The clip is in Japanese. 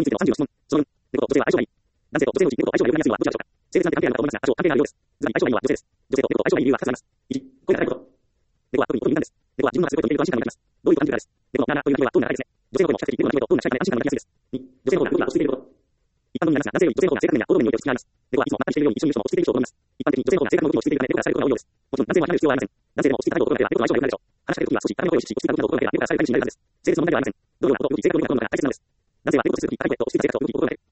についての30の質問。その分、猫と女性は相性がいい。男性と女性のうち猫と相性が良くなりやすいのはどちらでしょうか。性別なんて関係あるのかと思いますが、多少関係があるようです。ずばり相性がいいのは女性です。女性と猫と相性がいい理由は2つあります。1、声が高いこと。猫は特に音に敏感です。猫は自分のがすごいと言えると安心感が持てます。どういうことかです。猫のという鳴き声はトーンが高いですね。女性の声も比較的猫の鳴き声とトーンが近いため安心感が持ちやすいです。2、女性の方が動きが落ち着いていること。一般論になりますが、男性より女性の方が性格面や行動面において落ち着きがあります。猫はいつもまったりしているように一緒にいる人も落ち着いている人を好みます。一般的に女性の方が性格の動きも落ち着いているため猫がされることが多いようです。もちろん男性は離れる必要はありません。男性でも落ち着いた態度を心がければ猫と相性が良くなるでしょう。話しかけるときは少し高めの声を意識し、落ち着いた動きを心がければ猫がされるためになるはずです。性別の問題ではありません。どのようなことを動き性格の動きなどが大切なのです。男性は猫とするとき高い声と落ち着いた性格を動きを心がけ、